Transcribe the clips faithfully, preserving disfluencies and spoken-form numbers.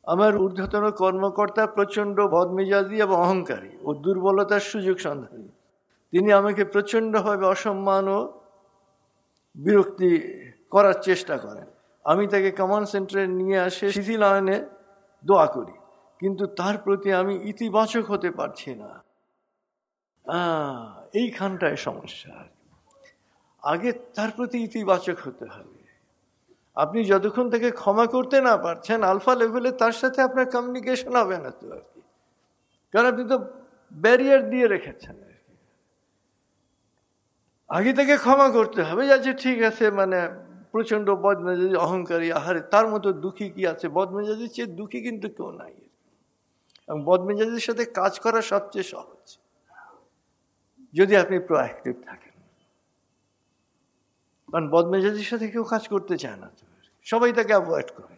আমার ঊর্ধ্বতন কর্মকর্তা প্রচণ্ড বদমেজাজি এবং অহংকারী ও দুর্বলতার সুযোগ সন্ধানী। তিনি আমাকে প্রচণ্ডভাবে অসম্মান ও বিরক্তি করার চেষ্টা করেন। আমি তাকে কমান্ড সেন্টারে নিয়ে আসে শিথিলায়নে দোয়া করি, কিন্তু তার প্রতি আমি ইতিবাচক হতে পারছি না। এইখানটায় সমস্যা। আগে তার প্রতি ইতিবাচক হতে হবে। আপনি যতক্ষণ তাকে ক্ষমা করতে না পারছেন, আলফা লেভেলে তার সাথে আপনার কমিউনিকেশন হবে না তো আর কি, কারণ আপনি তো ব্যারিয়ার দিয়ে রেখেছেন আর কি। আগে তাকে ক্ষমা করতে হবে, যাচ্ছে ঠিক আছে, মানে প্রচন্ড বদমেজাজি অহংকারী, আহারে তার মতো দুঃখী কি আছে? বদমেজাজির চেয়ে দুঃখী কিন্তু কেউ নাই। এবং বদমেজাজির সাথে কাজ করা সবচেয়ে সহজ, যদি আপনি প্রোঅ্যাক্টিভ থাকেন। কারণ বদমেজাজির সাথে কেউ কাজ করতে চায় না, সবাই তাকে অ্যাভয়েড করে।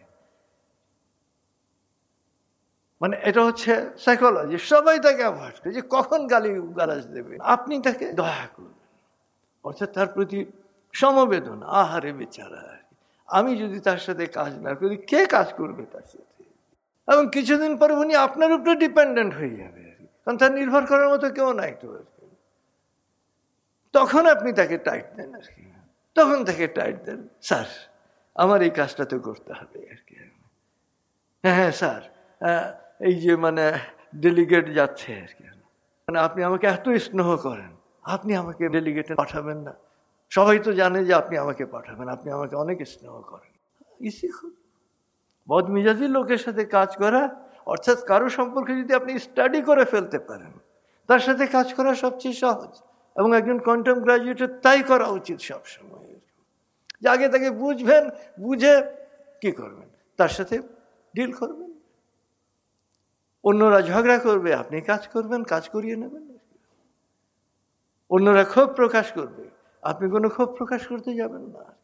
মানে এটা হচ্ছে সাইকোলজি, সবাই তাকে অ্যাভয়েড করে, যে কখন গালি গালাজ দেবে। আপনি তাকে দয়া করবেন, অর্থাৎ তার প্রতি সমবেদনা। আহারে বেচারা, আমি যদি তার সাথে কাজ না করি কে কাজ করবে তার সাথে? এবং কিছুদিন পরে উনি আপনার উপরে ডিপেন্ডেন্ট হয়ে যাবে, কারণ তার নির্ভর করার মতো কেউ নাই তো আর কি। তখন আপনি তাকে টাইট দেন আর কি, তখন তাকে টাইট দেন, স্যার আমার এই কাজটা তো করতে হবে আর কি। হ্যাঁ হ্যাঁ স্যার, এই যে মানে ডেলিগেট যাচ্ছে আর কি, মানে আপনি আমাকে এত স্নেহ করেন, আপনি আমাকে ডেলিগেটে পাঠাবেন না? সবাই তো জানে যে আপনি আমাকে পাঠাবেন, আপনি আমাকে অনেক স্নেহ করেন। ইসি খুব বদমেজাজি লোকের সাথে কাজ করা, অর্থাৎ কারো সম্পর্কে যদি আপনি স্টাডি করে ফেলতে পারেন, তার সাথে কাজ করা সবচেয়ে সহজ। এবং একজন কোয়ান্টাম গ্রাজুয়েটের তাই করা উচিত সবসময়, যে আগে তাকে বুঝবেন, বুঝে কি করবেন, তার সাথে ডিল করবেন। অন্যরা ঝগড়া করবে, আপনি কাজ করবেন, কাজ করিয়ে নেবেন। অন্যরা ক্ষোভ প্রকাশ করবে, আপনি কোনো ক্ষোভ প্রকাশ করতে যাবেন না।